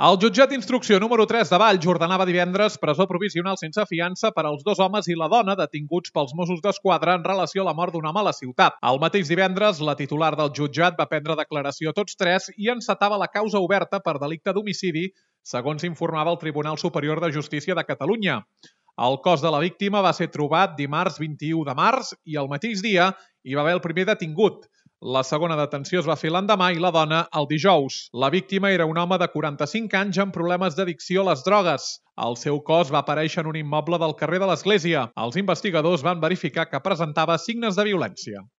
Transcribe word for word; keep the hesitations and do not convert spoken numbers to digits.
El jutjat d'instrucció número tres de Valls ordenava divendres presó provisional sense fiança per als dos homes i la dona detinguts pels Mossos d'Esquadra en relació a la mort d'un home a la ciutat. El mateix divendres, la titular del jutjat va prendre declaració a tots tres i encetava la causa oberta per delicte d'homicidi, segons informava el Tribunal Superior de Justícia de Catalunya. El cos de la víctima va ser trobat dimarts vint-i-u de març i el mateix dia hi va haver el primer detingut. La segona detenció es va fer l'endemà i la dona el dijous. La víctima era un home de quaranta-cinc anys amb problemes d'addicció a les drogues. El seu cos va aparèixer en un immoble del carrer de l'Església. Els investigadors van verificar que presentava signes de violència.